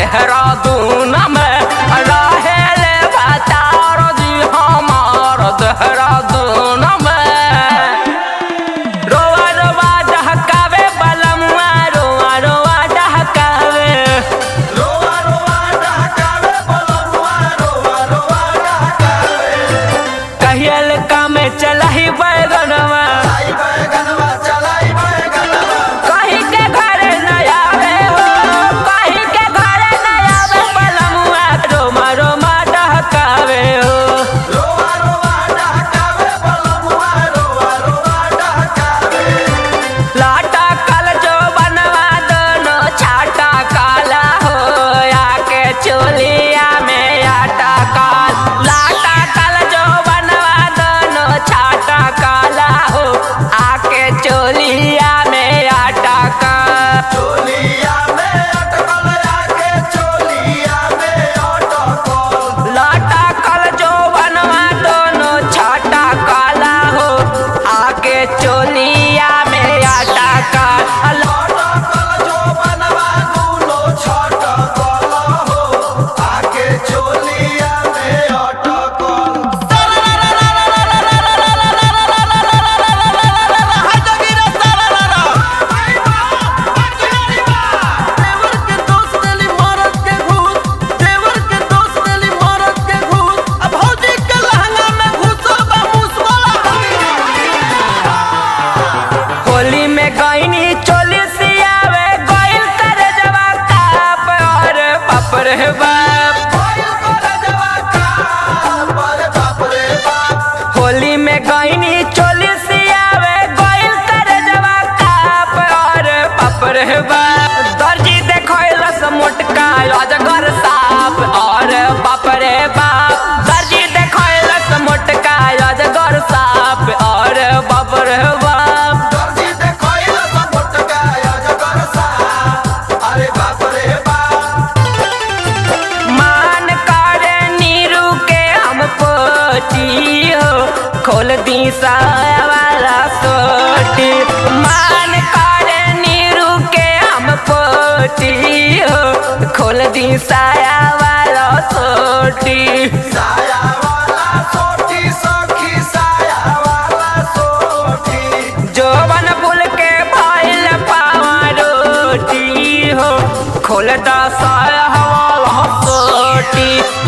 देहरादून में रहेले भतार जी हमार देहरादून में। रोआ रोआ डहकावे बलमुआ रोआ रोआ डहकावे रोआ रोआ डहकावे बलमुआ रोआ रोआ डहकावे। कहियल काम चलाही बैगनवा चलाई बैगनवा चलाई बैगनवा। कहीं के घरे न आवे हो कहीं के घरे न आवे बलमुआ रोमा रोमा डहकावे हो। रोआ रोआ डहकावे बलमुआ रोआ रोआ डहकावे। लाटा कल जो बनवा दोनों छाटा काला हो आके चोलिया में आटा काल। लाटा कल जो बनवा दोनों छाटा काला हो आके चोलिया में आटा काल। चोलिया में अटकल आके चोलिया में अटकल। लाटा कल जो बनवा दोनों छाटा काला हो आके चोलिया में आटा काल। अटकल जो बनवा दूनो छटकल हो आके चोलिया में अटकल। देवर के दोस्त देली मरद के घूस। देवर के दोस्त देली मरद के घूस। अब भौजी के लहंगा में घुसल बा मूसवाला। होली में गईनी चोली सियावे गइल करे जवा काप और बाप रे बाप। कोयल करे जवा काल पर बाप रे बाप। होली में गईनी चोली सियावे गइल करे जवा काप और बाप रे बाप। दर्जी देखैलस मोटका अजगर साप और बाप रे बाप। दर्जी देखैलस मोटका अजगर साप और बाप रे बाप। दर्जी देखैल सब मोटका अजगर साप। अरे बाप रे बाप। मान करे नीरू के हम पोटी हो खोल दी साया वाला सोटी। मान करे नीरू के हम पोटी हो खोल दी साया वाला सोटी। साया वाला सोटी सखी साया वाला सोटी। जोवन फूल के भइल पावा रोटी हो खोल दा साया वाला सोटी।